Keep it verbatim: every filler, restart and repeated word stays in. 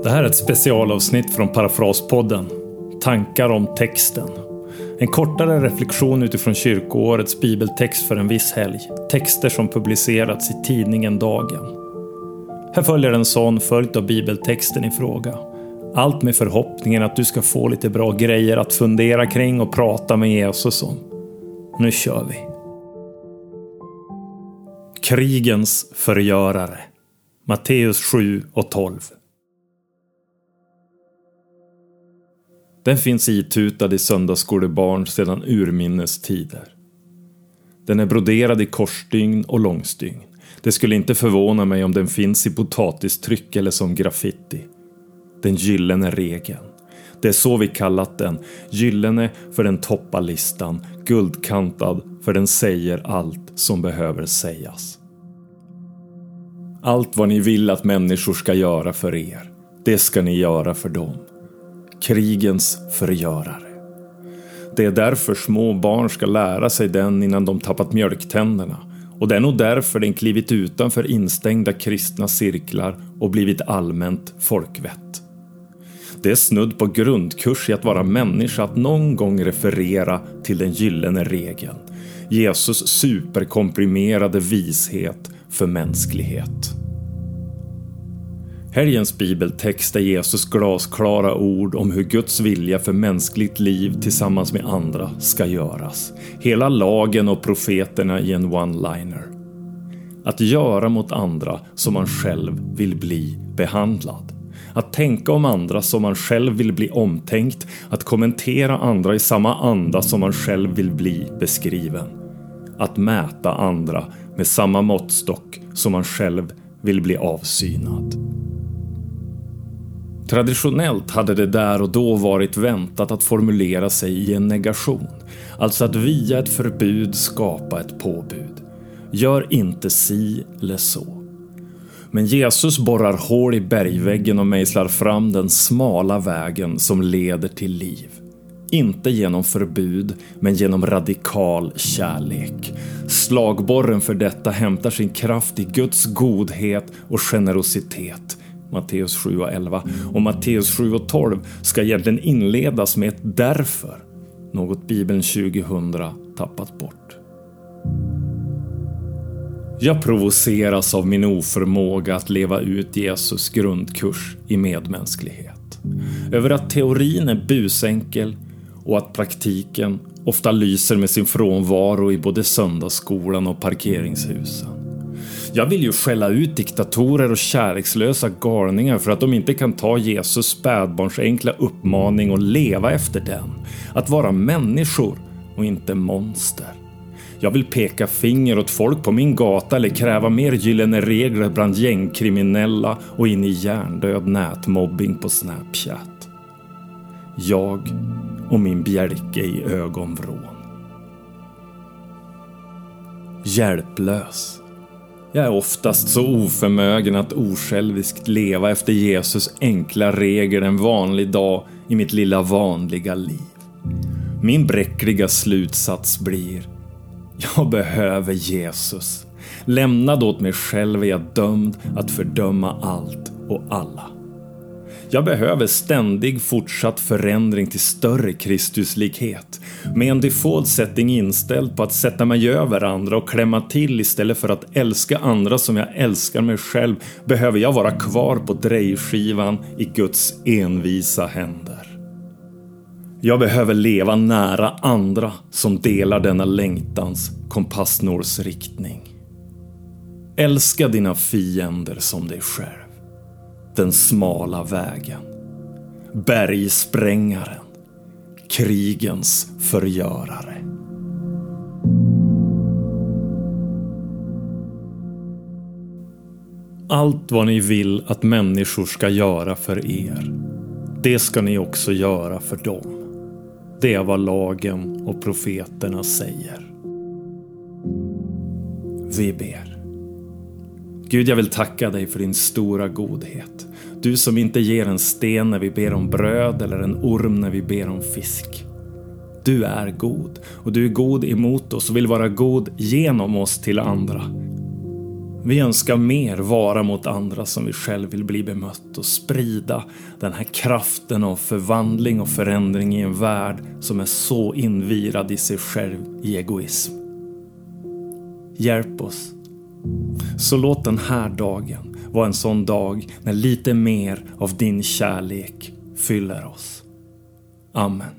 Det här är ett specialavsnitt från Parafraspodden. Tankar om texten. En kortare reflektion utifrån kyrkoårets bibeltext för en viss helg. Texter som publicerats i tidningen Dagen. Här följer en sån följt av bibeltexten i fråga. Allt med förhoppningen att du ska få lite bra grejer att fundera kring och prata med Jesus om. Nu kör vi. Krigens förgörare. Matteus sju och tolv. Den finns itutad i söndagsskolebarn sedan urminnes tider. Den är broderad i korsstygn och långstygn. Det skulle inte förvåna mig om den finns i potatistryck eller som graffiti. Den gyllene regeln. Det är så vi kallat den. Gyllene för den toppar listan. Guldkantad för den säger allt som behöver sägas. Allt vad ni vill att människor ska göra för er, det ska ni göra för dem. Krigens förgörare. Det är därför små barn ska lära sig den innan de tappat mjölktänderna. Och det är nog därför den klivit utanför instängda kristna cirklar och blivit allmänt folkvett. Det är snudd på grundkurs i att vara människa att någon gång referera till den gyllene regeln. Jesus superkomprimerade vishet för mänsklighet. Helgens bibeltext är Jesus glasklara ord om hur Guds vilja för mänskligt liv tillsammans med andra ska göras. Hela lagen och profeterna i en one-liner. Att göra mot andra som man själv vill bli behandlad. Att tänka om andra som man själv vill bli omtänkt. Att kommentera andra i samma anda som man själv vill bli beskriven. Att mäta andra med samma måttstock som man själv vill bli avsynad. Traditionellt hade det där och då varit väntat att formulera sig i en negation. Alltså att via ett förbud skapa ett påbud. Gör inte si eller så. Men Jesus borrar hål i bergväggen och mejslar fram den smala vägen som leder till liv. Inte genom förbud, men genom radikal kärlek. Slagborren för detta hämtar sin kraft i Guds godhet och generositet. Matteus sju och elva. Och Matteus sju och tolv ska egentligen inledas med ett därför. Något Bibeln tjugohundra tappat bort. Jag provoceras av min oförmåga att leva ut Jesus grundkurs i medmänsklighet. Över att teorin är busenkel och att praktiken ofta lyser med sin frånvaro i både söndagsskolan och parkeringshusen. Jag vill ju skälla ut diktatorer och kärlekslösa galningar för att de inte kan ta Jesus spädbarns enkla uppmaning och leva efter den. Att vara människor och inte monster. Jag vill peka finger åt folk på min gata eller kräva mer gyllene regler bland gängkriminella och in i hjärndöd nätmobbing på Snapchat. Jag och min bjälke i ögonvrån. Hjälplös. Jag är oftast så oförmögen att osjälviskt leva efter Jesus enkla regler en vanlig dag i mitt lilla vanliga liv. Min bräckliga slutsats blir: jag behöver Jesus. Lämnad åt mig själv är jag dömd att fördöma allt och alla. Jag behöver ständig fortsatt förändring till större Kristuslikhet. Med en default setting inställd på att sätta mig över andra och klämma till istället för att älska andra som jag älskar mig själv, behöver jag vara kvar på drejskivan i Guds envisa händer. Jag behöver leva nära andra som delar denna längtans kompassnålsriktning. Älska dina fiender som dig själv. Den smala vägen. Bergsprängaren. Krigens förgörare. Allt vad ni vill att människor ska göra för er, det ska ni också göra för dem. Det är vad lagen och profeterna säger. Vi ber. Gud, jag vill tacka dig för din stora godhet. Du som inte ger en sten när vi ber om bröd eller en orm när vi ber om fisk. Du är god och du är god emot oss och vill vara god genom oss till andra. Vi önskar mer vara mot andra som vi själv vill bli bemött och sprida den här kraften av förvandling och förändring i en värld som är så invirad i sig själv i egoism. Hjälp oss. Så låt den här dagen vara en sån dag när lite mer av din kärlek fyller oss. Amen.